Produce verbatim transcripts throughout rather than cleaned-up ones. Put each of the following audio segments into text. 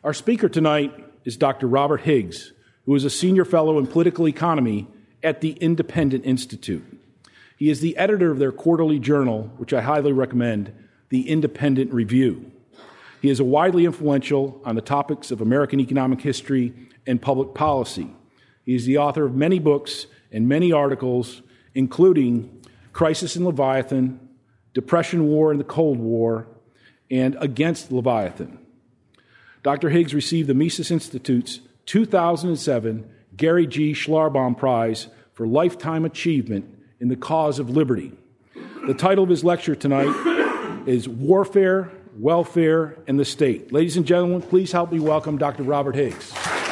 Our speaker tonight is Doctor Robert Higgs, who is a senior fellow in political economy at the Independent Institute. He is the editor of their quarterly journal, which I highly recommend, The Independent Review. He is a widely influential on the topics of American economic history and public policy. He is the author of many books and many articles, including Crisis in Leviathan, Depression War and the Cold War, and Against Leviathan. Doctor Higgs received the Mises Institute's two thousand seven Gary G. Schlarbaum Prize for Lifetime Achievement in the Cause of Liberty. The title of his lecture tonight is Warfare, Welfare, and the State. Ladies and gentlemen, please help me welcome Doctor Robert Higgs.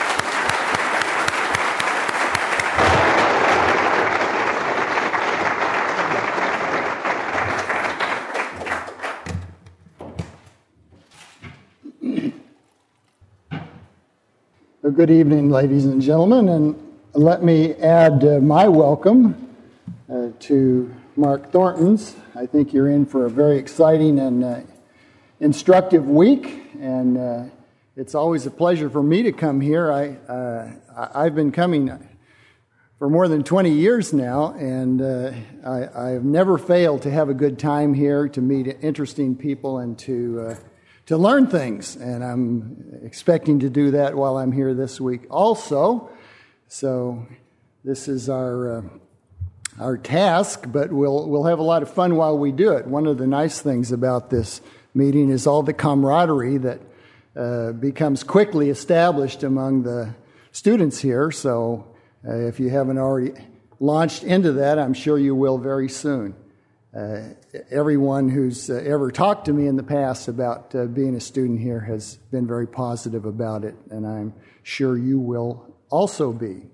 Good evening, ladies and gentlemen, and let me add uh, my welcome uh, to Mark Thornton's. I think you're in for a very exciting and uh, instructive week, and uh, it's always a pleasure for me to come here. I, uh, I've been coming for more than twenty years now, and uh, I, I've never failed to have a good time here, to meet interesting people, and to uh, to learn things, and I'm expecting to do that while I'm here this week also. So this is our uh, our task, but we'll we'll have a lot of fun while we do it. One of the nice things about this meeting is all the camaraderie that uh, becomes quickly established among the students here. So uh, if you haven't already launched into that, I'm sure you will very soon. Uh, everyone who's uh, ever talked to me in the past about uh, being a student here has been very positive about it, and I'm sure you will also be.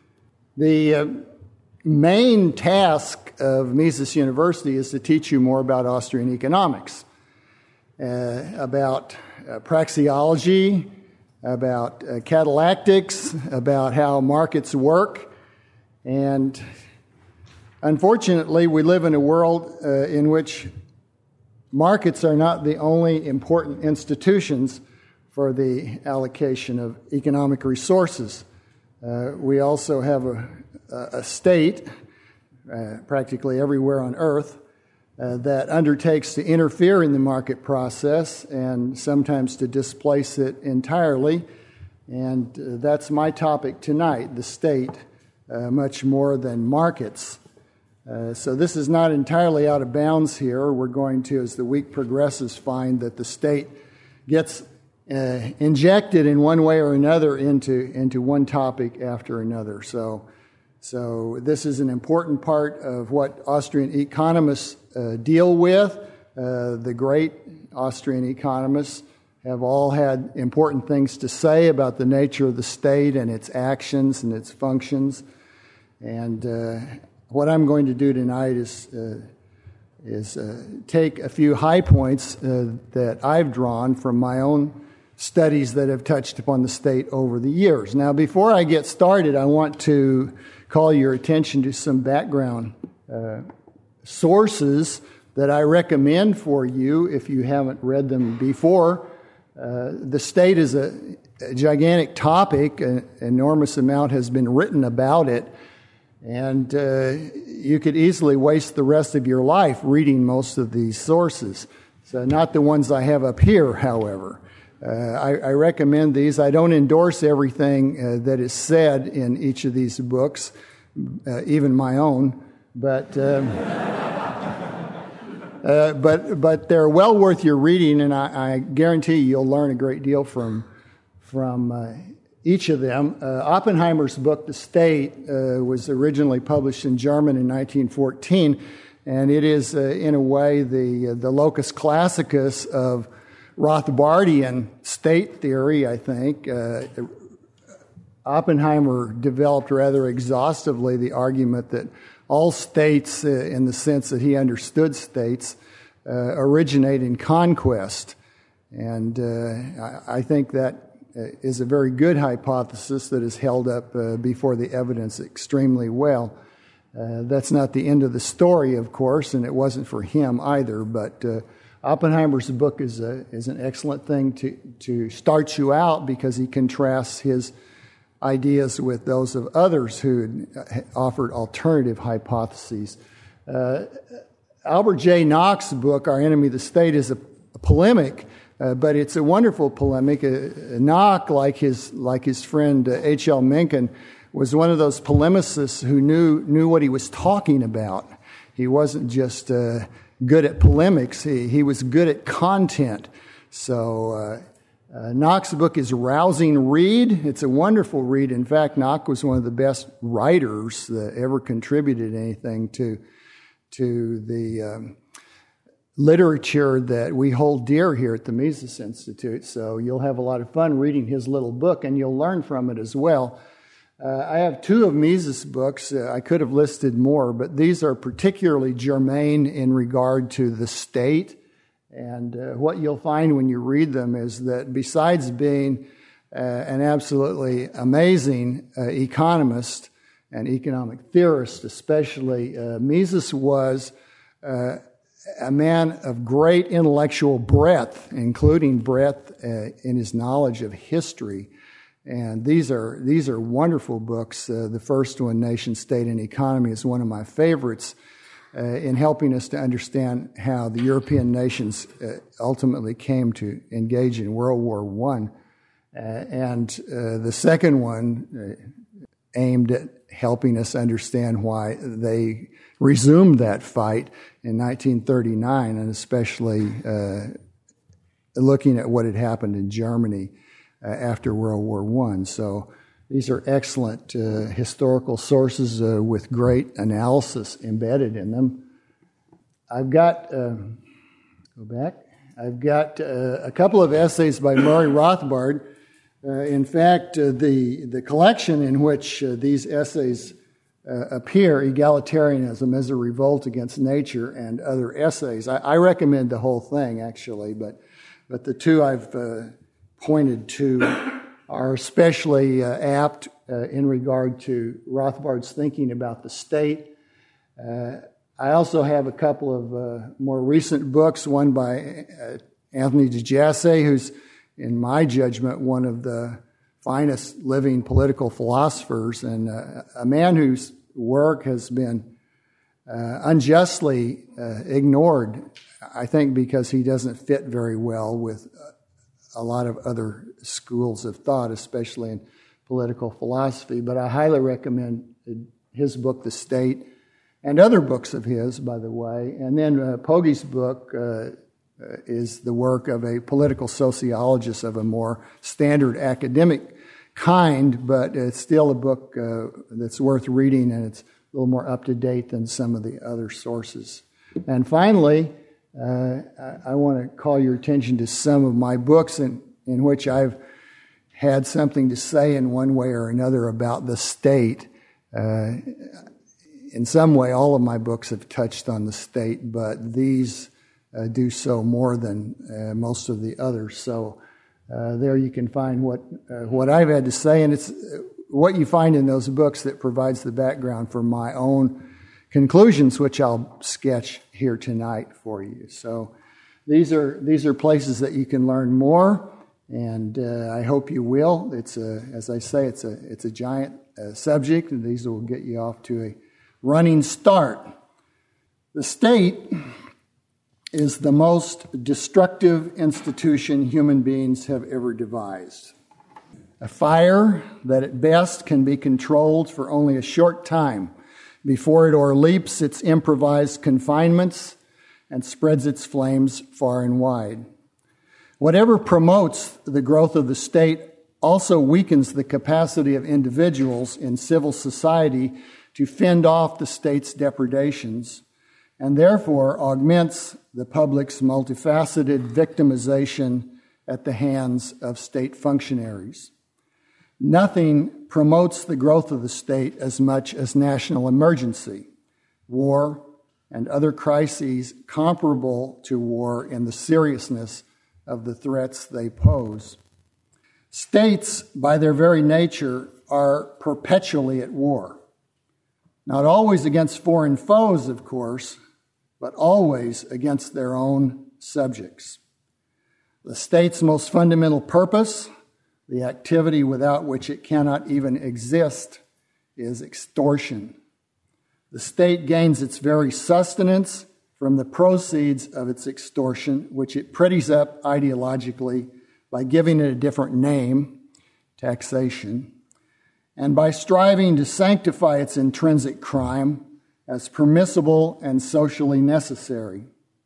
The uh, main task of Mises University is to teach you more about Austrian economics, uh, about uh, praxeology, about uh, catalactics, about how markets work, and unfortunately, we live in a world uh, in which markets are not the only important institutions for the allocation of economic resources. Uh, we also have a, a state, uh, practically everywhere on earth, uh, that undertakes to interfere in the market process and sometimes to displace it entirely. And uh, that's my topic tonight, the state, uh, much more than markets. Uh, so this is not entirely out of bounds here. We're going to, as the week progresses, find that the state gets uh, injected in one way or another into into one topic after another. So, so this is an important part of what Austrian economists uh, deal with. Uh, the great Austrian economists have all had important things to say about the nature of the state and its actions and its functions, and uh, what I'm going to do tonight is uh, is uh, take a few high points uh, that I've drawn from my own studies that have touched upon the state over the years. Now, before I get started, I want to call your attention to some background uh, sources that I recommend for you if you haven't read them before. Uh, the state is a, a gigantic topic. An enormous amount has been written about it. And uh, you could easily waste the rest of your life reading most of these sources. So not the ones I have up here, however. Uh, I, I recommend these. I don't endorse everything uh, that is said in each of these books, uh, even my own, but um, uh, but but they're well worth your reading, and I, I guarantee you you'll learn a great deal from from. Uh, Each of them. Uh, Oppenheimer's book, The State, uh, was originally published in German in nineteen fourteen, and it is, uh, in a way, the uh, the locus classicus of Rothbardian state theory, I think. Uh, Oppenheimer developed rather exhaustively the argument that all states, uh, in the sense that he understood states, uh, originate in conquest. And uh, I, I think that is a very good hypothesis that is held up uh, before the evidence extremely well. Uh, that's not the end of the story, of course, and it wasn't for him either, but uh, Oppenheimer's book is a, is an excellent thing to, to start you out because he contrasts his ideas with those of others who offered alternative hypotheses. Uh, Albert J. Nock's book, Our Enemy the State, is a, a polemic, uh, but it's a wonderful polemic. Uh, Nock, like his like his friend uh, H L Mencken, was one of those polemicists who knew knew what he was talking about. He wasn't just uh, good at polemics; he he was good at content. So. Uh, Uh, Nock's book is a rousing read. It's a wonderful read. In fact, Nock was one of the best writers that ever contributed anything to to the um, literature that we hold dear here at the Mises Institute. So you'll have a lot of fun reading his little book, and you'll learn from it as well. Uh, I have two of Mises' books. Uh, I could have listed more, but these are particularly germane in regard to the state. And uh, what you'll find when you read them is that besides being uh, an absolutely amazing uh, economist and economic theorist especially, uh, Mises was uh, a man of great intellectual breadth, including breadth uh, in his knowledge of history. And these are these are wonderful books. Uh, the first one, Nation, State, and Economy, is one of my favorites. Uh, in helping us to understand how the European nations uh, ultimately came to engage in World War One. Uh, and uh, the second one uh, aimed at helping us understand why they resumed that fight in nineteen thirty-nine, and especially uh, looking at what had happened in Germany uh, after World War One. So these are excellent uh, historical sources uh, with great analysis embedded in them. I've got, uh, go back, I've got uh, a couple of essays by Murray Rothbard. Uh, in fact, uh, the, the collection in which uh, these essays uh, appear, Egalitarianism as a Revolt Against Nature and Other Essays, I, I recommend the whole thing, actually, but, but the two I've uh, pointed to are especially uh, apt uh, in regard to Rothbard's thinking about the state. Uh, I also have a couple of uh, more recent books, one by uh, Anthony DeJasse, who's, in my judgment, one of the finest living political philosophers, and uh, a man whose work has been uh, unjustly uh, ignored, I think because he doesn't fit very well with uh, a lot of other schools of thought, especially in political philosophy. But I highly recommend his book, The State, and other books of his, by the way. And then uh, Pogge's book uh, is the work of a political sociologist of a more standard academic kind, but it's still a book uh, that's worth reading, and it's a little more up-to-date than some of the other sources. And finally, Uh, I, I want to call your attention to some of my books in, in which I've had something to say in one way or another about the state. Uh, in some way, all of my books have touched on the state, but these uh, do so more than uh, most of the others. So uh, there you can find what uh, what I've had to say, and it's what you find in those books that provides the background for my own conclusions, which I'll sketch here tonight for you. So these are these are places that you can learn more, and uh, I hope you will. It's a, as I say, it's a it's a giant uh, subject, and these will get you off to a running start. The state is the most destructive institution human beings have ever devised. A fire that at best can be controlled for only a short time before it o'erleaps its improvised confinements and spreads its flames far and wide. Whatever promotes the growth of the state also weakens the capacity of individuals in civil society to fend off the state's depredations, and therefore augments the public's multifaceted victimization at the hands of state functionaries. Nothing promotes the growth of the state as much as national emergency, war, and other crises comparable to war in the seriousness of the threats they pose. States, by their very nature, are perpetually at war. Not always against foreign foes, of course, but always against their own subjects. The state's most fundamental purpose, the activity without which it cannot even exist, is extortion. The state gains its very sustenance from the proceeds of its extortion, which it pretties up ideologically by giving it a different name, taxation, and by striving to sanctify its intrinsic crime as permissible and socially necessary.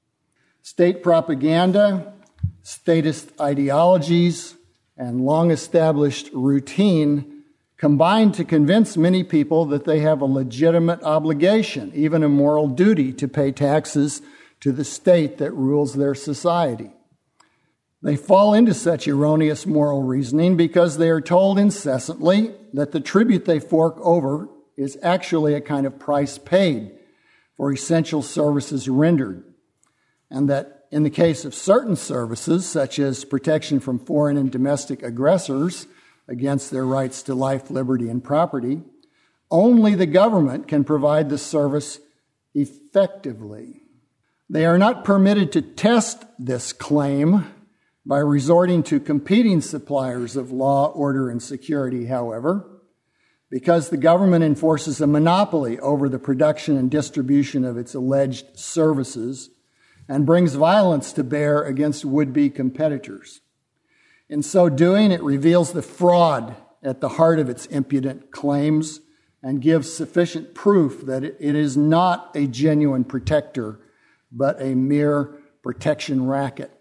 State propaganda, statist ideologies, and long-established routine combine to convince many people that they have a legitimate obligation, even a moral duty, to pay taxes to the state that rules their society. They fall into such erroneous moral reasoning because they are told incessantly that the tribute they fork over is actually a kind of price paid for essential services rendered, and that in the case of certain services, such as protection from foreign and domestic aggressors against their rights to life, liberty, and property, only the government can provide the service effectively. They are not permitted to test this claim by resorting to competing suppliers of law, order, and security, however, because the government enforces a monopoly over the production and distribution of its alleged services and brings violence to bear against would-be competitors. In so doing, it reveals the fraud at the heart of its impudent claims and gives sufficient proof that it is not a genuine protector, but a mere protection racket.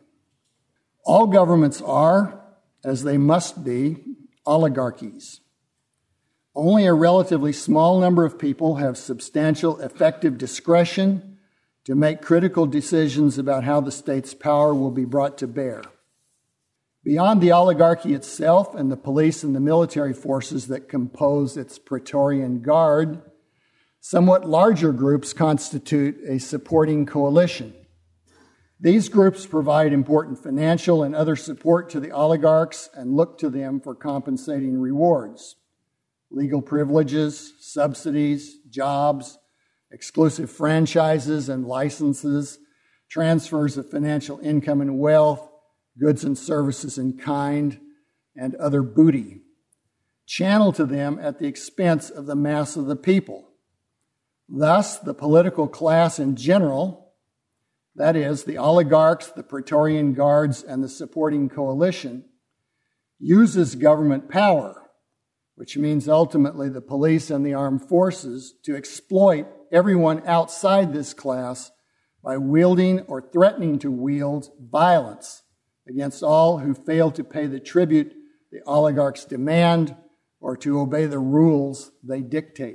All governments are, as they must be, oligarchies. Only a relatively small number of people have substantial effective discretion to make critical decisions about how the state's power will be brought to bear. Beyond the oligarchy itself and the police and the military forces that compose its Praetorian Guard, somewhat larger groups constitute a supporting coalition. These groups provide important financial and other support to the oligarchs and look to them for compensating rewards, legal privileges, subsidies, jobs, exclusive franchises and licenses, transfers of financial income and wealth, goods and services in kind, and other booty, channeled to them at the expense of the mass of the people. Thus, the political class in general, that is, the oligarchs, the Praetorian Guards, and the supporting coalition, uses government power, which means ultimately the police and the armed forces, to exploit everyone outside this class by wielding or threatening to wield violence against all who fail to pay the tribute the oligarchs demand or to obey the rules they dictate.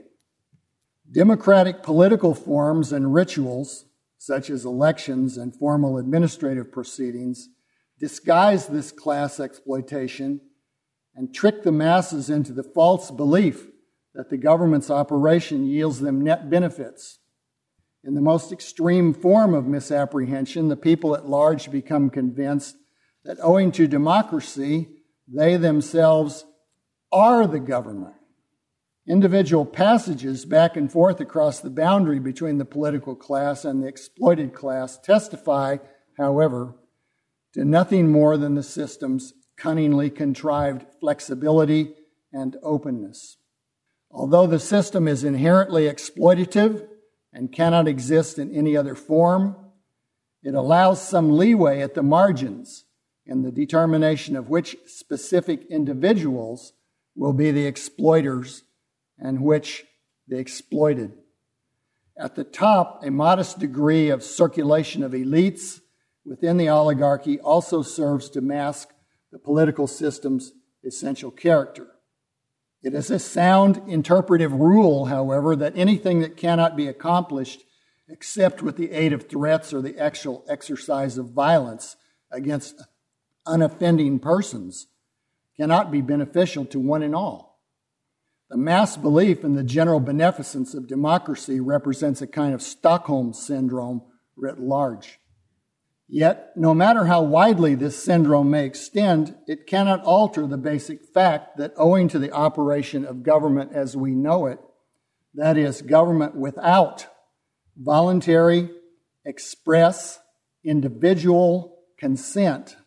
Democratic political forms and rituals, such as elections and formal administrative proceedings, disguise this class exploitation and trick the masses into the false belief that the government's operation yields them net benefits. In the most extreme form of misapprehension, the people at large become convinced that owing to democracy, they themselves are the government. Individual passages back and forth across the boundary between the political class and the exploited class testify, however, to nothing more than the system's cunningly contrived flexibility and openness. Although the system is inherently exploitative and cannot exist in any other form, it allows some leeway at the margins in the determination of which specific individuals will be the exploiters and which the exploited. At the top, a modest degree of circulation of elites within the oligarchy also serves to mask the political system's essential character. It is a sound interpretive rule, however, that anything that cannot be accomplished except with the aid of threats or the actual exercise of violence against unoffending persons cannot be beneficial to one and all. The mass belief in the general beneficence of democracy represents a kind of Stockholm syndrome writ large. Yet, no matter how widely this syndrome may extend, it cannot alter the basic fact that owing to the operation of government as we know it, that is, government without voluntary, express, individual consent,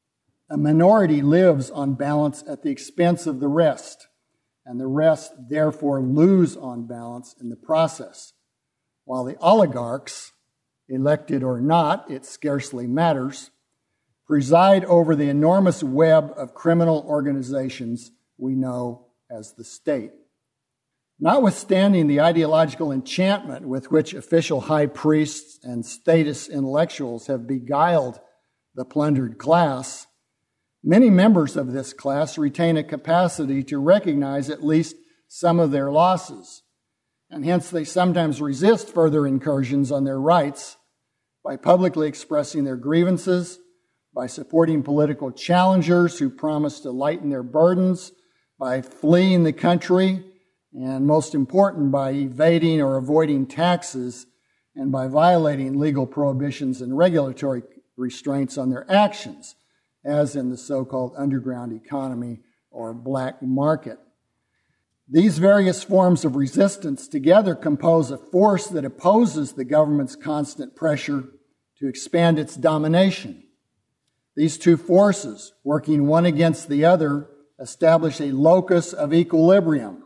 a minority lives on balance at the expense of the rest, and the rest therefore lose on balance in the process, while the oligarchs, elected or not, it scarcely matters, preside over the enormous web of criminal organizations we know as the state. Notwithstanding the ideological enchantment with which official high priests and status intellectuals have beguiled the plundered class, many members of this class retain a capacity to recognize at least some of their losses, and hence they sometimes resist further incursions on their rights by publicly expressing their grievances, by supporting political challengers who promise to lighten their burdens, by fleeing the country, and most important, by evading or avoiding taxes, and by violating legal prohibitions and regulatory restraints on their actions, as in the so-called underground economy or black market. These various forms of resistance together compose a force that opposes the government's constant pressure to expand its domination. These two forces, working one against the other, establish a locus of equilibrium,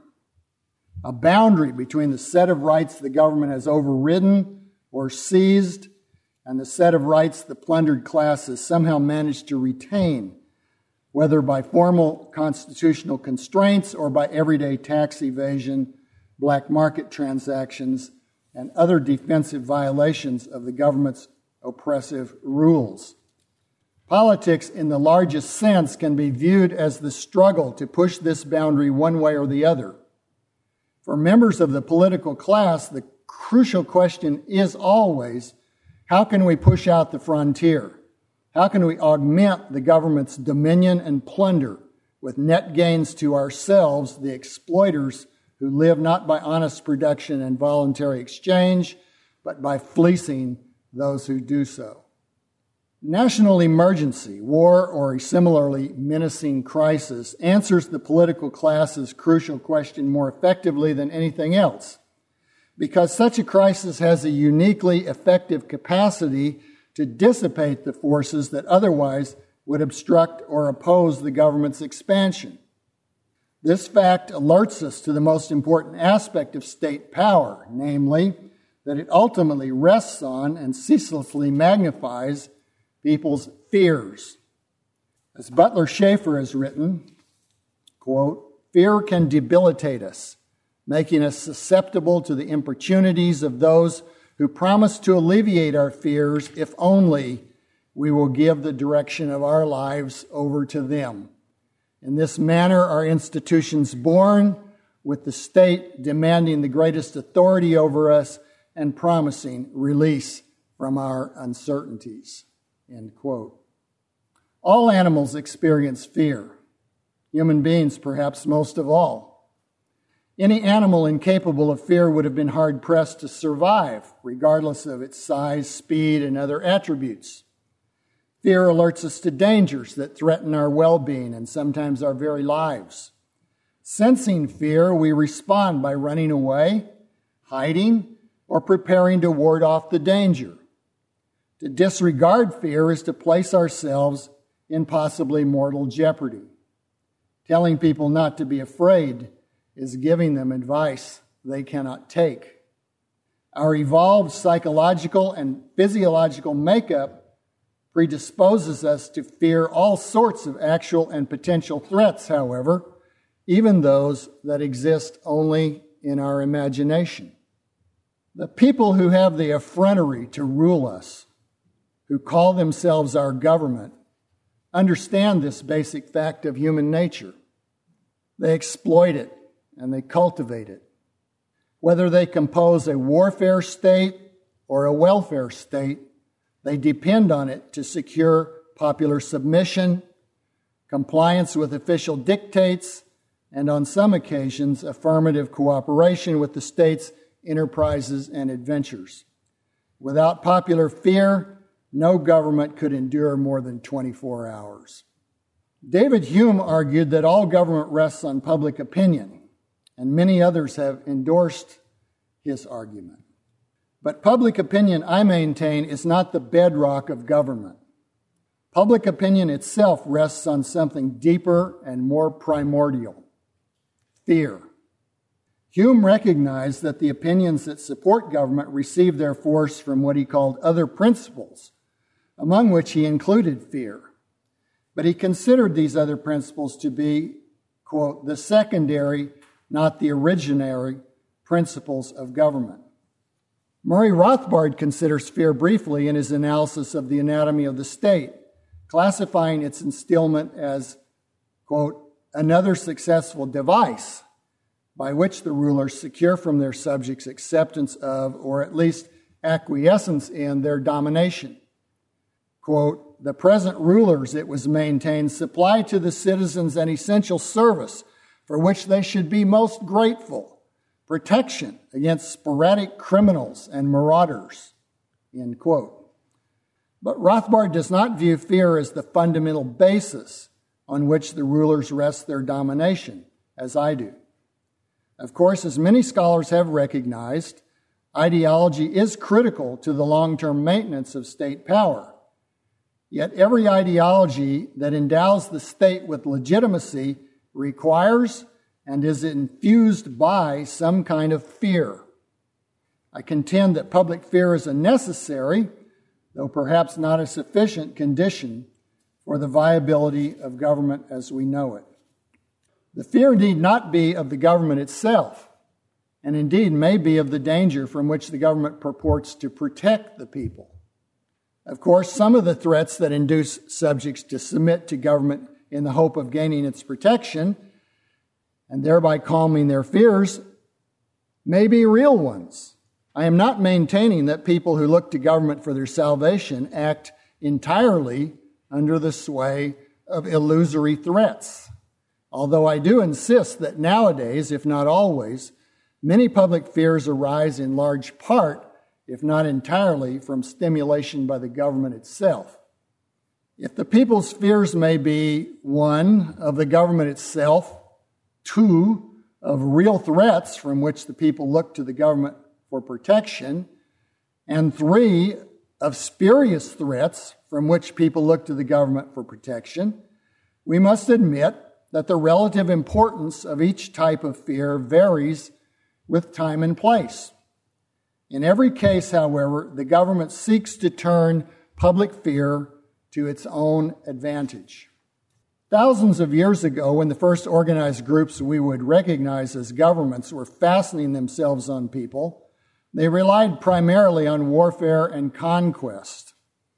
a boundary between the set of rights the government has overridden or seized and the set of rights the plundered class has somehow managed to retain, whether by formal constitutional constraints or by everyday tax evasion, black market transactions, and other defensive violations of the government's oppressive rules. Politics, in the largest sense, can be viewed as the struggle to push this boundary one way or the other. For members of the political class, the crucial question is always, how can we push out the frontier? How can we augment the government's dominion and plunder with net gains to ourselves, the exploiters who live not by honest production and voluntary exchange, but by fleecing those who do so? National emergency, war, or a similarly menacing crisis answers the political class's crucial question more effectively than anything else, because such a crisis has a uniquely effective capacity to dissipate the forces that otherwise would obstruct or oppose the government's expansion. This fact alerts us to the most important aspect of state power, namely, that it ultimately rests on and ceaselessly magnifies people's fears. As Butler Schaeffer has written, quote, "Fear can debilitate us, making us susceptible to the importunities of those who promise to alleviate our fears if only we will give the direction of our lives over to them. In this manner are institutions born, with the state demanding the greatest authority over us and promising release from our uncertainties." End quote. All animals experience fear, human beings perhaps most of all. Any animal incapable of fear would have been hard-pressed to survive, regardless of its size, speed, and other attributes. Fear alerts us to dangers that threaten our well-being and sometimes our very lives. Sensing fear, we respond by running away, hiding, or preparing to ward off the danger. To disregard fear is to place ourselves in possibly mortal jeopardy. Telling people not to be afraid is giving them advice they cannot take. Our evolved psychological and physiological makeup predisposes us to fear all sorts of actual and potential threats, however, even those that exist only in our imagination. The people who have the effrontery to rule us, who call themselves our government, understand this basic fact of human nature. They exploit it and they cultivate it. Whether they compose a warfare state or a welfare state, they depend on it to secure popular submission, compliance with official dictates, and on some occasions, affirmative cooperation with the state's enterprises and adventures. Without popular fear, no government could endure more than twenty-four hours. David Hume argued that all government rests on public opinion, and many others have endorsed his argument. But public opinion, I maintain, is not the bedrock of government. Public opinion itself rests on something deeper and more primordial: fear. Hume recognized that the opinions that support government receive their force from what he called other principles, among which he included fear. But he considered these other principles to be, quote, the secondary, not the originary, principles of government. Murray Rothbard considers fear briefly in his analysis of the anatomy of the state, classifying its instillment as, quote, another successful device by which the rulers secure from their subjects acceptance of, or at least acquiescence in, their domination. Quote, the present rulers, it was maintained, supply to the citizens an essential service for which they should be most grateful: protection against sporadic criminals and marauders, end quote. But Rothbard does not view fear as the fundamental basis on which the rulers rest their domination, as I do. Of course, as many scholars have recognized, ideology is critical to the long-term maintenance of state power. Yet every ideology that endows the state with legitimacy requires and is infused by some kind of fear. I contend that public fear is a necessary, though perhaps not a sufficient, condition for the viability of government as we know it. The fear need not be of the government itself, and indeed may be of the danger from which the government purports to protect the people. Of course, some of the threats that induce subjects to submit to government in the hope of gaining its protection, and thereby calming their fears, may be real ones. I am not maintaining that people who look to government for their salvation act entirely under the sway of illusory threats. Although I do insist that nowadays, if not always, many public fears arise in large part, if not entirely, from stimulation by the government itself. If the people's fears may be, one, of the government itself, two, of real threats from which the people look to the government for protection, and three, of spurious threats from which people look to the government for protection, we must admit that the relative importance of each type of fear varies with time and place. In every case, however, the government seeks to turn public fear to its own advantage. Thousands of years ago, when the first organized groups we would recognize as governments were fastening themselves on people, they relied primarily on warfare and conquest.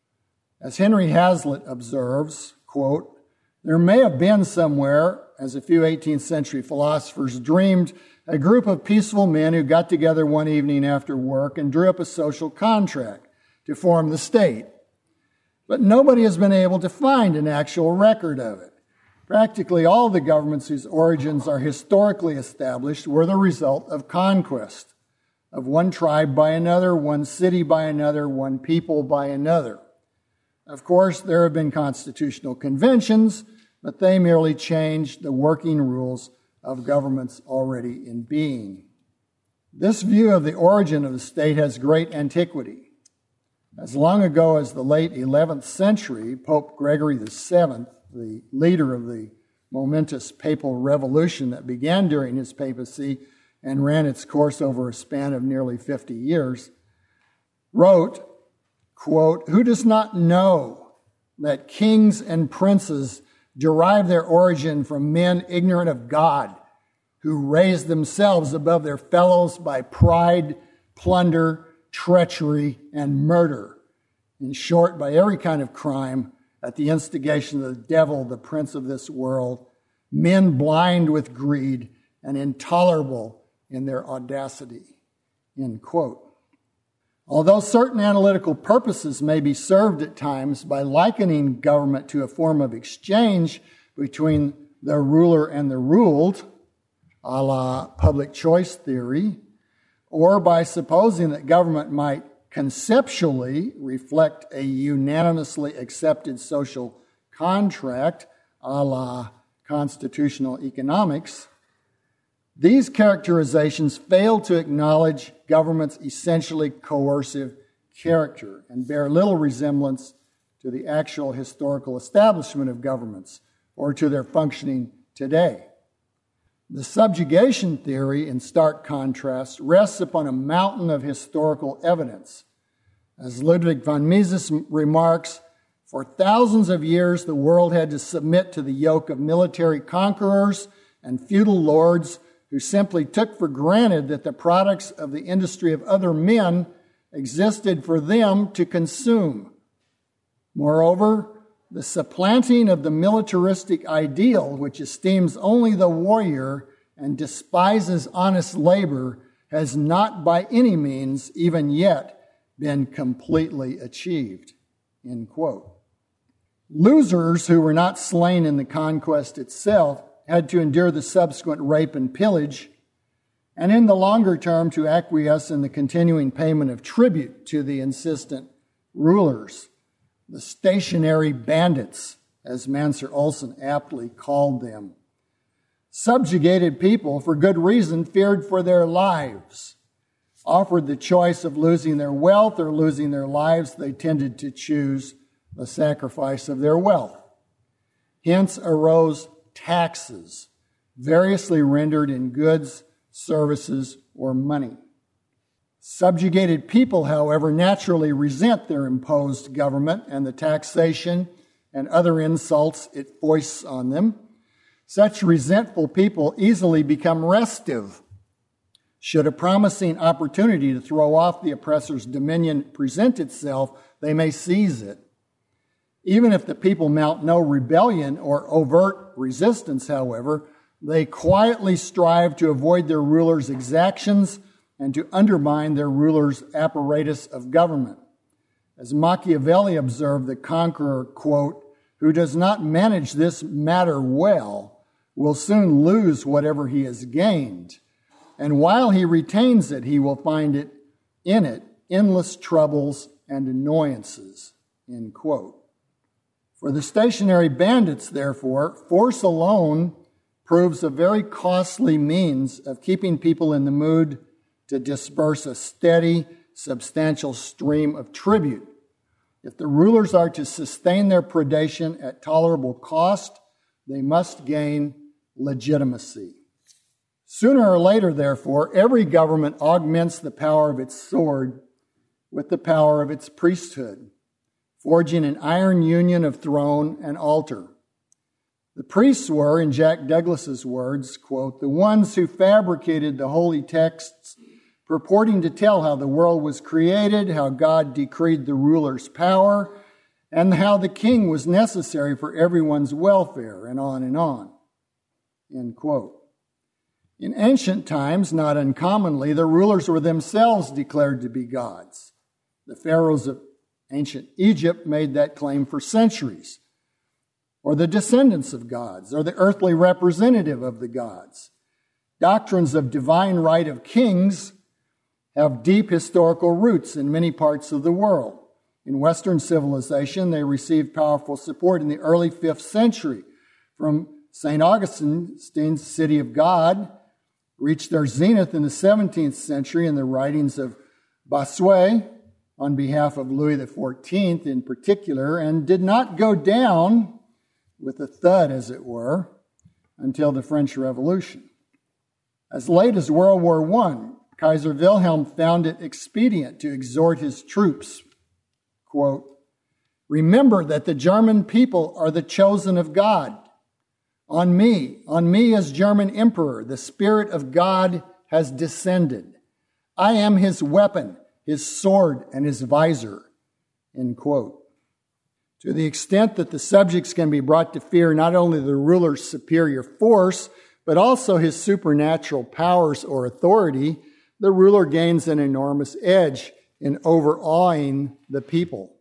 As Henry Hazlitt observes, quote, there may have been somewhere, as a few eighteenth century philosophers dreamed, a group of peaceful men who got together one evening after work and drew up a social contract to form the state. But nobody has been able to find an actual record of it. Practically all the governments whose origins are historically established were the result of conquest, of one tribe by another, one city by another, one people by another. Of course, there have been constitutional conventions, but they merely changed the working rules of governments already in being. This view of the origin of the state has great antiquity. As long ago as the late eleventh century, Pope Gregory the Seventh, the leader of the momentous papal revolution that began during his papacy and ran its course over a span of nearly fifty years, wrote, quote, who does not know that kings and princes derive their origin from men ignorant of God, who raise themselves above their fellows by pride, plunder, treachery, and murder. In short, by every kind of crime, at the instigation of the devil, the prince of this world, men blind with greed and intolerable in their audacity, end quote. Although certain analytical purposes may be served at times by likening government to a form of exchange between the ruler and the ruled, a la public choice theory, or by supposing that government might conceptually reflect a unanimously accepted social contract, a la constitutional economics, These characterizations fail to acknowledge government's essentially coercive character and bear little resemblance to the actual historical establishment of governments or to their functioning today. The subjugation theory, in stark contrast, rests upon a mountain of historical evidence. As Ludwig von Mises remarks, for thousands of years the world had to submit to the yoke of military conquerors and feudal lords who simply took for granted that the products of the industry of other men existed for them to consume. Moreover, the supplanting of the militaristic ideal, which esteems only the warrior and despises honest labor, has not by any means, even yet, been completely achieved. End quote. Losers who were not slain in the conquest itself had to endure the subsequent rape and pillage, and in the longer term to acquiesce in the continuing payment of tribute to the insistent rulers. The stationary bandits, as Mansur Olson aptly called them. Subjugated people, for good reason, feared for their lives. Offered the choice of losing their wealth or losing their lives, they tended to choose the sacrifice of their wealth. Hence arose taxes, variously rendered in goods, services, or money. Subjugated people, however, naturally resent their imposed government and the taxation and other insults it foists on them. Such resentful people easily become restive. Should a promising opportunity to throw off the oppressor's dominion present itself, they may seize it. Even if the people mount no rebellion or overt resistance, however, they quietly strive to avoid their ruler's exactions and to undermine their ruler's apparatus of government. As Machiavelli observed, the conqueror, quote, who does not manage this matter well will soon lose whatever he has gained. And while he retains it, he will find it in it endless troubles and annoyances, end quote. For the stationary bandits, therefore, force alone proves a very costly means of keeping people in the mood to disperse a steady, substantial stream of tribute. If the rulers are to sustain their predation at tolerable cost, they must gain legitimacy. Sooner or later, therefore, every government augments the power of its sword with the power of its priesthood, forging an iron union of throne and altar. The priests were, in Jack Douglas's words, quote, the ones who fabricated the holy texts purporting to tell how the world was created, how God decreed the ruler's power, and how the king was necessary for everyone's welfare, and on and on. End quote. In ancient times, not uncommonly, the rulers were themselves declared to be gods. The pharaohs of ancient Egypt made that claim for centuries, or the descendants of gods, or the earthly representative of the gods. Doctrines of divine right of kings have deep historical roots in many parts of the world. In Western civilization, they received powerful support in the early fifth century from Saint Augustine's City of God, reached their zenith in the seventeenth century in the writings of Bossuet on behalf of Louis the fourteenth in particular, and did not go down with a thud, as it were, until the French Revolution. As late as World War One, Kaiser Wilhelm found it expedient to exhort his troops, quote, remember that the German people are the chosen of God. On me, on me as German emperor, the Spirit of God has descended. I am his weapon, his sword, and his visor, end quote. To the extent that the subjects can be brought to fear not only the ruler's superior force, but also his supernatural powers or authority, the ruler gains an enormous edge in overawing the people.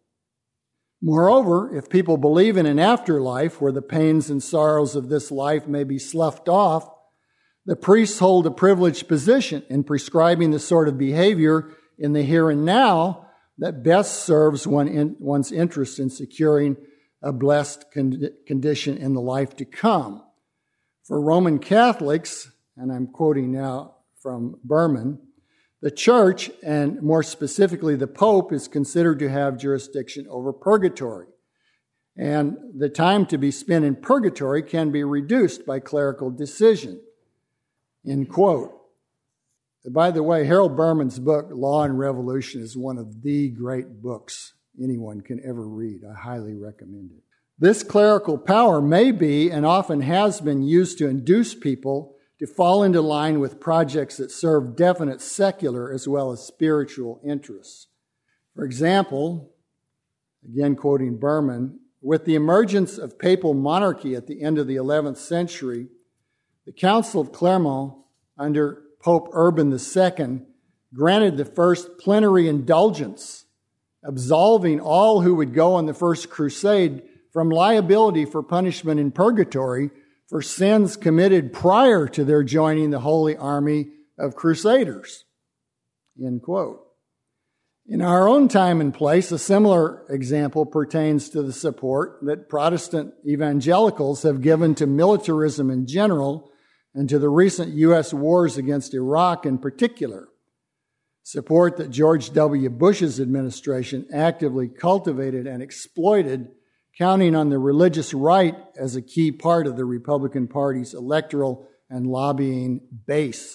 Moreover, if people believe in an afterlife where the pains and sorrows of this life may be sloughed off, the priests hold a privileged position in prescribing the sort of behavior in the here and now that best serves one in, one's interest in securing a blessed con- condition in the life to come. For Roman Catholics, and I'm quoting now from Berman, the church, and more specifically the Pope, is considered to have jurisdiction over purgatory. And the time to be spent in purgatory can be reduced by clerical decision. End quote. By the way, Harold Berman's book, Law and Revolution, is one of the great books anyone can ever read. I highly recommend it. This clerical power may be, and often has been, used to induce people to fall into line with projects that serve definite secular as well as spiritual interests. For example, again quoting Berman, with the emergence of papal monarchy at the end of the eleventh century, the Council of Clermont under Pope Urban the Second granted the first plenary indulgence, absolving all who would go on the First Crusade from liability for punishment in purgatory for sins committed prior to their joining the Holy Army of Crusaders. End quote. In our own time and place, a similar example pertains to the support that Protestant evangelicals have given to militarism in general and to the recent U S wars against Iraq in particular. Support that George W. Bush's administration actively cultivated and exploited, counting on the religious right as a key part of the Republican Party's electoral and lobbying base.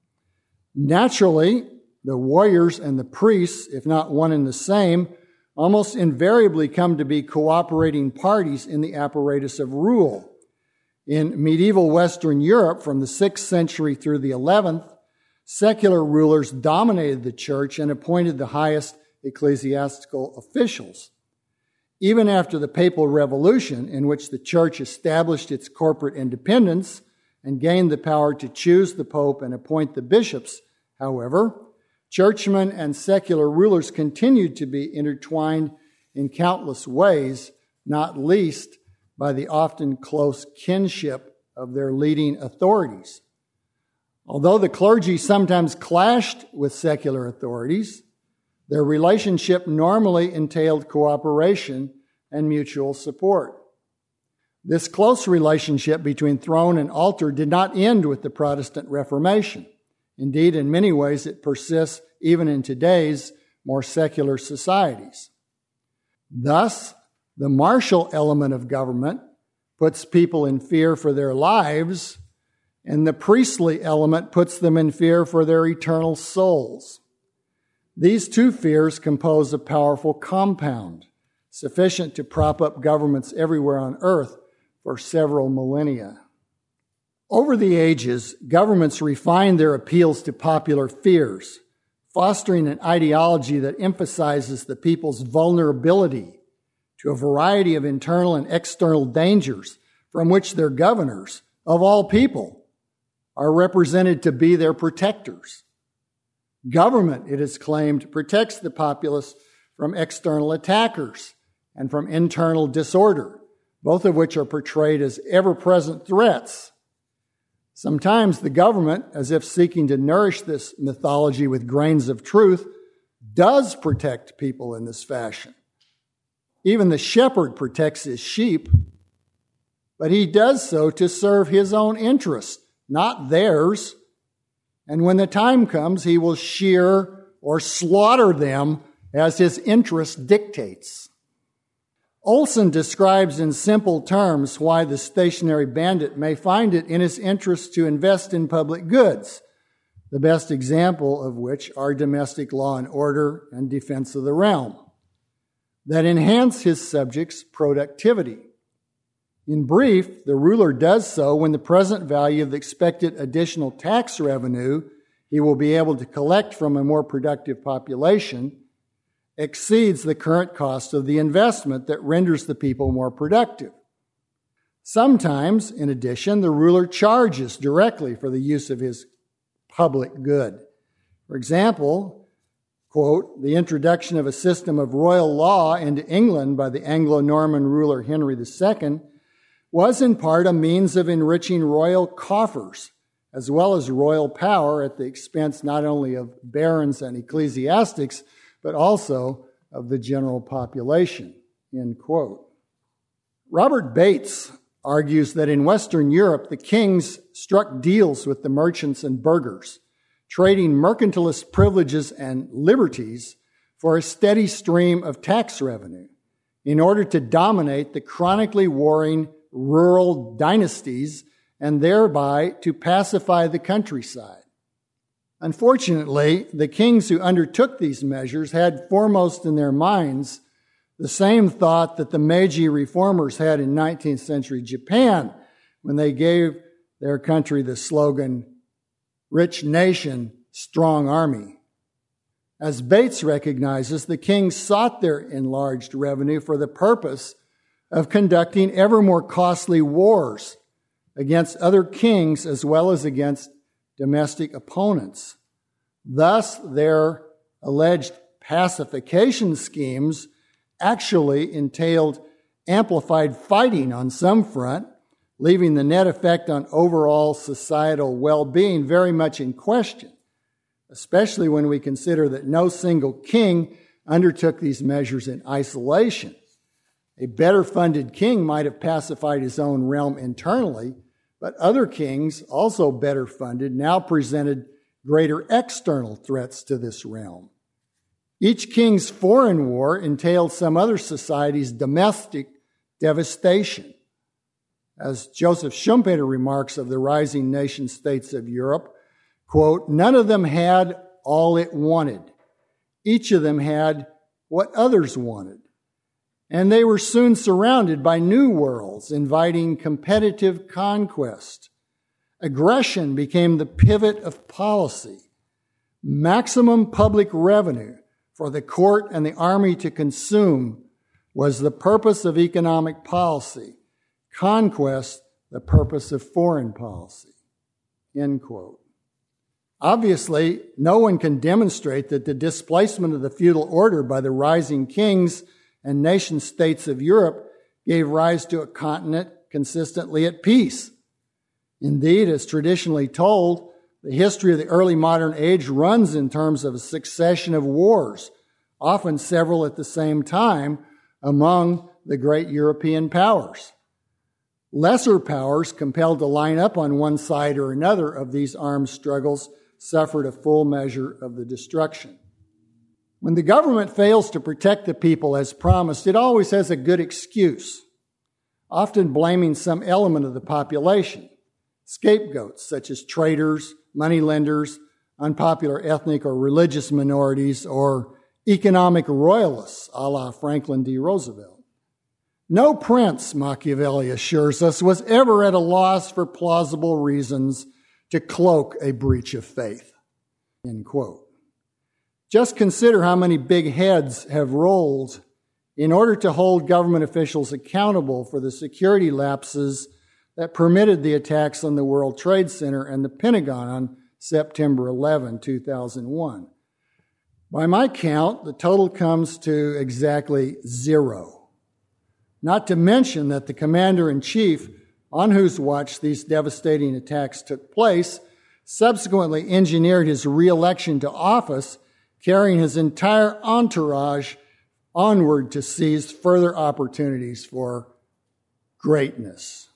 Naturally, the warriors and the priests, if not one and the same, almost invariably come to be cooperating parties in the apparatus of rule. In medieval Western Europe, from the sixth century through the eleventh, secular rulers dominated the church and appointed the highest ecclesiastical officials. Even after the Papal Revolution, in which the church established its corporate independence and gained the power to choose the pope and appoint the bishops, however, churchmen and secular rulers continued to be intertwined in countless ways, not least by the often close kinship of their leading authorities. Although the clergy sometimes clashed with secular authorities, their relationship normally entailed cooperation and mutual support. This close relationship between throne and altar did not end with the Protestant Reformation. Indeed, in many ways, it persists even in today's more secular societies. Thus, the martial element of government puts people in fear for their lives, and the priestly element puts them in fear for their eternal souls. These two fears compose a powerful compound, sufficient to prop up governments everywhere on earth for several millennia. Over the ages, governments refined their appeals to popular fears, fostering an ideology that emphasizes the people's vulnerability to a variety of internal and external dangers from which their governors, of all people, are represented to be their protectors. Government, it is claimed, protects the populace from external attackers and from internal disorder, both of which are portrayed as ever-present threats. Sometimes the government, as if seeking to nourish this mythology with grains of truth, does protect people in this fashion. Even the shepherd protects his sheep, but he does so to serve his own interests, not theirs. And when the time comes, he will shear or slaughter them as his interest dictates. Olson describes in simple terms why the stationary bandit may find it in his interest to invest in public goods, the best example of which are domestic law and order and defense of the realm, that enhance his subjects' productivity. In brief, the ruler does so when the present value of the expected additional tax revenue he will be able to collect from a more productive population exceeds the current cost of the investment that renders the people more productive. Sometimes, in addition, the ruler charges directly for the use of his public good. For example, quote, the introduction of a system of royal law into England by the Anglo-Norman ruler Henry the Second was in part a means of enriching royal coffers, as well as royal power at the expense not only of barons and ecclesiastics, but also of the general population, end quote. Robert Bates argues that in Western Europe, the kings struck deals with the merchants and burghers, trading mercantilist privileges and liberties for a steady stream of tax revenue in order to dominate the chronically warring rural dynasties and thereby to pacify the countryside. Unfortunately, the kings who undertook these measures had foremost in their minds the same thought that the Meiji reformers had in nineteenth century Japan when they gave their country the slogan, "Rich nation, strong army." As Bates recognizes, the kings sought their enlarged revenue for the purpose of conducting ever more costly wars against other kings as well as against domestic opponents. Thus, their alleged pacification schemes actually entailed amplified fighting on some front, leaving the net effect on overall societal well-being very much in question, especially when we consider that no single king undertook these measures in isolation. A better-funded king might have pacified his own realm internally, but other kings, also better funded, now presented greater external threats to this realm. Each king's foreign war entailed some other society's domestic devastation. As Joseph Schumpeter remarks of the rising nation states of Europe, quote, "None of them had all it wanted. Each of them had what others wanted. And they were soon surrounded by new worlds, inviting competitive conquest. Aggression became the pivot of policy. Maximum public revenue for the court and the army to consume was the purpose of economic policy. Conquest, the purpose of foreign policy." End quote. Obviously, no one can demonstrate that the displacement of the feudal order by the rising kings and nation states of Europe gave rise to a continent consistently at peace. Indeed, as traditionally told, the history of the early modern age runs in terms of a succession of wars, often several at the same time, among the great European powers. Lesser powers, compelled to line up on one side or another of these armed struggles, suffered a full measure of the destruction. When the government fails to protect the people as promised, it always has a good excuse, often blaming some element of the population. Scapegoats such as traitors, moneylenders, unpopular ethnic or religious minorities, or economic royalists, a la Franklin D. Roosevelt. No prince, Machiavelli assures us, was ever at a loss for plausible reasons to cloak a breach of faith. End quote. Just consider how many big heads have rolled in order to hold government officials accountable for the security lapses that permitted the attacks on the World Trade Center and the Pentagon on September eleventh, two thousand one. By my count, the total comes to exactly zero. Not to mention that the commander-in-chief, on whose watch these devastating attacks took place, subsequently engineered his re-election to office, carrying his entire entourage onward to seize further opportunities for greatness.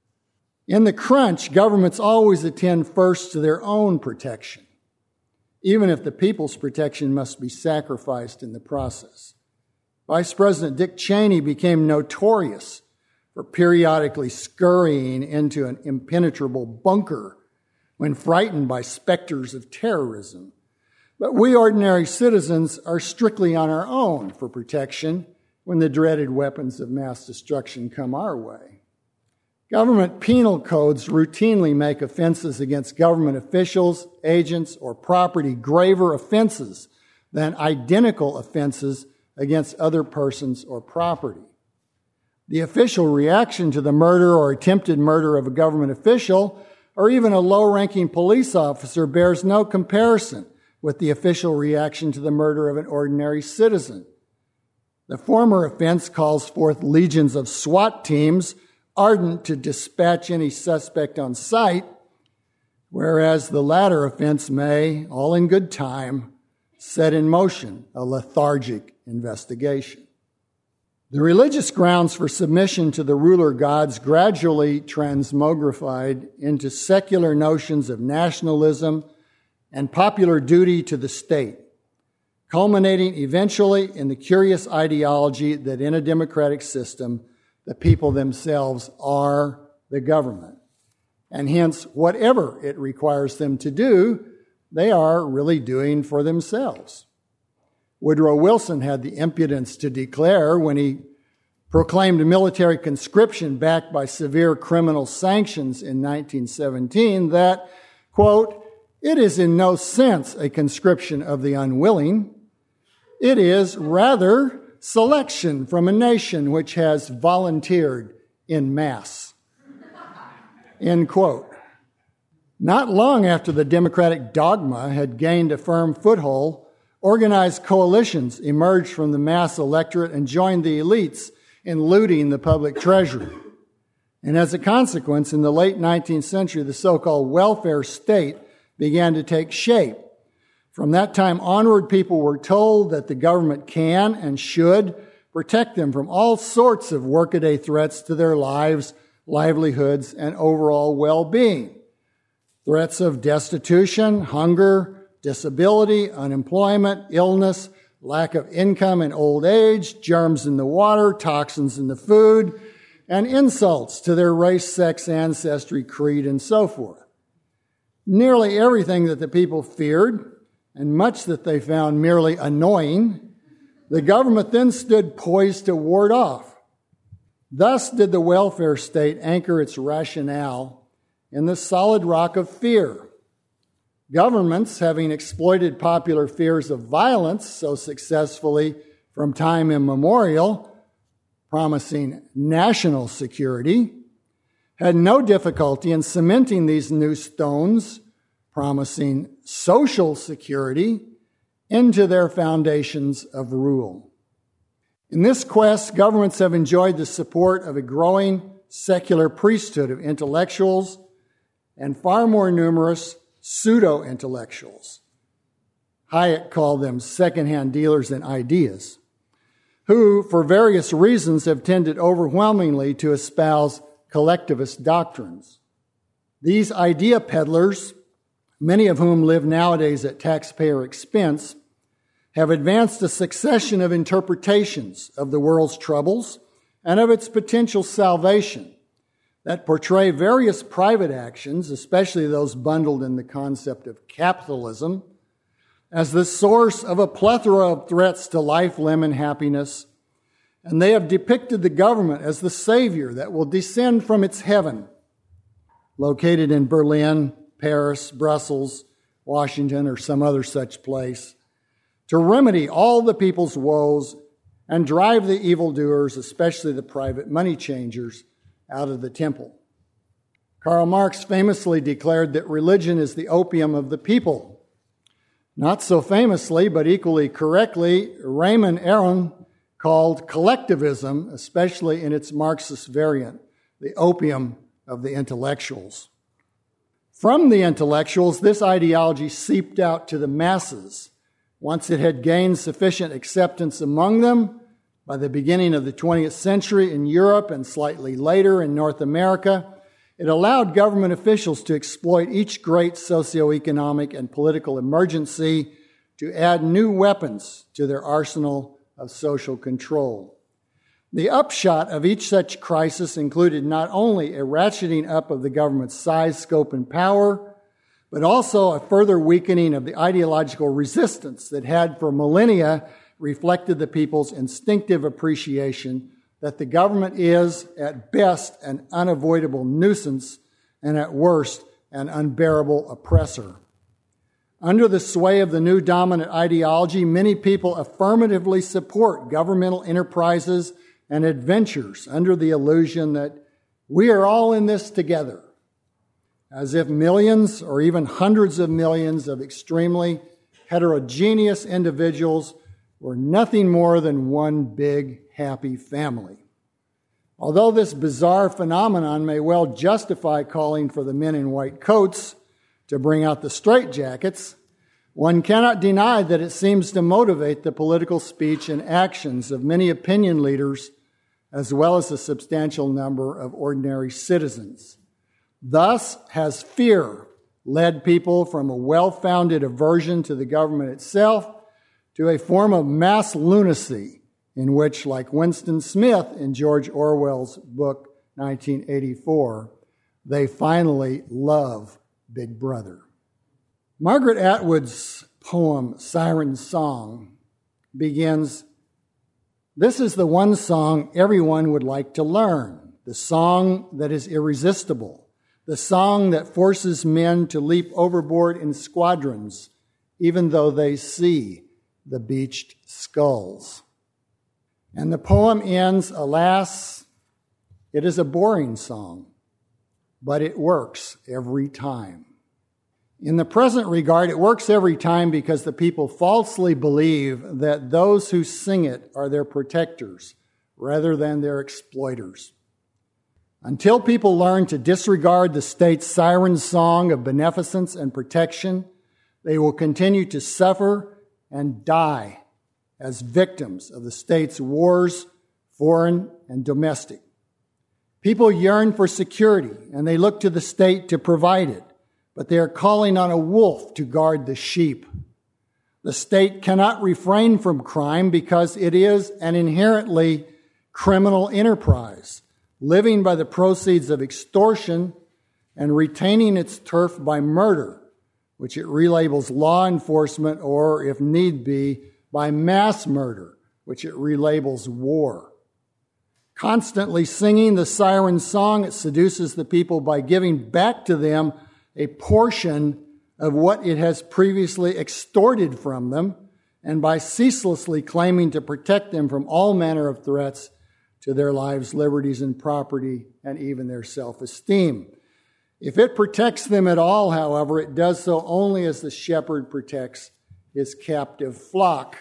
In the crunch, governments always attend first to their own protection, even if the people's protection must be sacrificed in the process. Vice President Dick Cheney became notorious for periodically scurrying into an impenetrable bunker when frightened by specters of terrorism. But we ordinary citizens are strictly on our own for protection when the dreaded weapons of mass destruction come our way. Government penal codes routinely make offenses against government officials, agents, or property graver offenses than identical offenses against other persons or property. The official reaction to the murder or attempted murder of a government official or even a low-ranking police officer bears no comparison with the official reaction to the murder of an ordinary citizen. The former offense calls forth legions of SWAT teams ardent to dispatch any suspect on sight, whereas the latter offense may, all in good time, set in motion a lethargic investigation. The religious grounds for submission to the ruler gods gradually transmogrified into secular notions of nationalism and popular duty to the state, culminating eventually in the curious ideology that in a democratic system, the people themselves are the government. And hence, whatever it requires them to do, they are really doing for themselves. Woodrow Wilson had the impudence to declare when he proclaimed military conscription backed by severe criminal sanctions in nineteen seventeen that, quote, "It is in no sense a conscription of the unwilling. It is rather selection from a nation which has volunteered in mass." End quote. Not long after the democratic dogma had gained a firm foothold, organized coalitions emerged from the mass electorate and joined the elites in looting the public treasury. And as a consequence, in the late nineteenth century, the so-called welfare state began to take shape. From that time onward, people were told that the government can and should protect them from all sorts of workaday threats to their lives, livelihoods, and overall well-being. Threats of destitution, hunger, disability, unemployment, illness, lack of income in old age, germs in the water, toxins in the food, and insults to their race, sex, ancestry, creed, and so forth. Nearly everything that the people feared, and much that they found merely annoying, the government then stood poised to ward off. Thus did the welfare state anchor its rationale in the solid rock of fear. Governments, having exploited popular fears of violence so successfully from time immemorial, promising national security, had no difficulty in cementing these new stones, promising social security, into their foundations of rule. In this quest, governments have enjoyed the support of a growing secular priesthood of intellectuals and far more numerous pseudo-intellectuals. Hayek called them second-hand dealers in ideas, who, for various reasons, have tended overwhelmingly to espouse collectivist doctrines. These idea peddlers, many of whom live nowadays at taxpayer expense, have advanced a succession of interpretations of the world's troubles and of its potential salvation that portray various private actions, especially those bundled in the concept of capitalism, as the source of a plethora of threats to life, limb, and happiness. And they have depicted the government as the savior that will descend from its heaven, located in Berlin, Paris, Brussels, Washington, or some other such place, to remedy all the people's woes and drive the evildoers, especially the private money changers, out of the temple. Karl Marx famously declared that religion is the opium of the people. Not so famously, but equally correctly, Raymond Aron called collectivism, especially in its Marxist variant, the opium of the intellectuals. From the intellectuals, this ideology seeped out to the masses. Once it had gained sufficient acceptance among them, by the beginning of the twentieth century in Europe and slightly later in North America, it allowed government officials to exploit each great socioeconomic and political emergency to add new weapons to their arsenal of social control. The upshot of each such crisis included not only a ratcheting up of the government's size, scope, and power, but also a further weakening of the ideological resistance that had for millennia reflected the people's instinctive appreciation that the government is, at best, an unavoidable nuisance and at worst, an unbearable oppressor. Under the sway of the new dominant ideology, many people affirmatively support governmental enterprises and adventures under the illusion that we are all in this together, as if millions or even hundreds of millions of extremely heterogeneous individuals were nothing more than one big, happy family. Although this bizarre phenomenon may well justify calling for the men in white coats to bring out the straitjackets, one cannot deny that it seems to motivate the political speech and actions of many opinion leaders as well as a substantial number of ordinary citizens. Thus has fear led people from a well-founded aversion to the government itself to a form of mass lunacy in which, like Winston Smith in George Orwell's book nineteen eighty-four, they finally love Big Brother. Margaret Atwood's poem, Siren Song, begins, "This is the one song everyone would like to learn, the song that is irresistible, the song that forces men to leap overboard in squadrons, even though they see the beached skulls." And the poem ends, alas, it is a boring song, but it works every time. In the present regard, it works every time because the people falsely believe that those who sing it are their protectors rather than their exploiters. Until people learn to disregard the state's siren song of beneficence and protection, they will continue to suffer and die as victims of the state's wars, foreign and domestic. People yearn for security, and they look to the state to provide it, but they are calling on a wolf to guard the sheep. The state cannot refrain from crime because it is an inherently criminal enterprise, living by the proceeds of extortion and retaining its turf by murder, which it relabels law enforcement, or, if need be, by mass murder, which it relabels war. Constantly singing the siren song, it seduces the people by giving back to them a portion of what it has previously extorted from them, and by ceaselessly claiming to protect them from all manner of threats to their lives, liberties, and property, and even their self-esteem. If it protects them at all, however, it does so only as the shepherd protects his captive flock,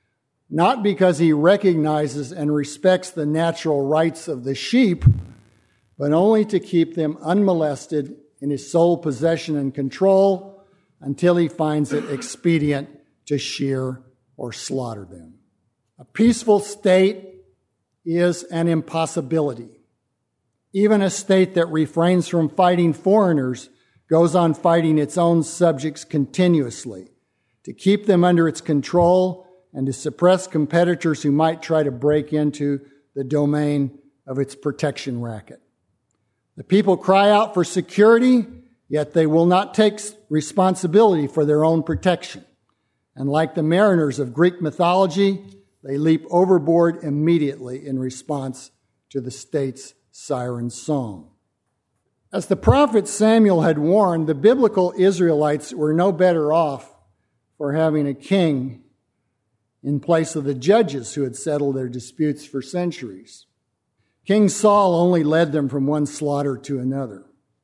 not because he recognizes and respects the natural rights of the sheep, but only to keep them unmolested in his sole possession and control until he finds it expedient to shear or slaughter them. A peaceful state is an impossibility. Even a state that refrains from fighting foreigners goes on fighting its own subjects continuously to keep them under its control and to suppress competitors who might try to break into the domain of its protection racket. The people cry out for security, yet they will not take responsibility for their own protection. And like the mariners of Greek mythology, they leap overboard immediately in response to the state's siren song. As the prophet Samuel had warned, the biblical Israelites were no better off for having a king in place of the judges who had settled their disputes for centuries. King Saul only led them from one slaughter to another.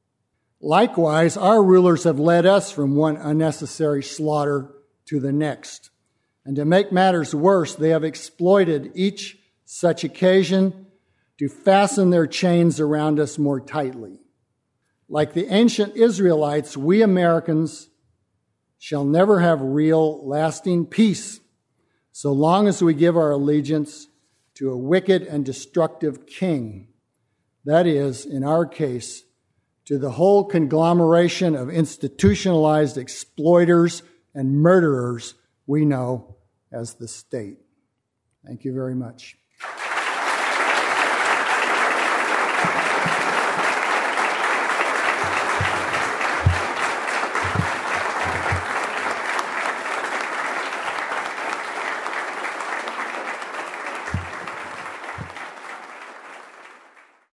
Likewise, our rulers have led us from one unnecessary slaughter to the next. And to make matters worse, they have exploited each such occasion to fasten their chains around us more tightly. Like the ancient Israelites, we Americans shall never have real, lasting peace so long as we give our allegiance to a wicked and destructive king. That is, in our case, to the whole conglomeration of institutionalized exploiters and murderers we know as the state. Thank you very much.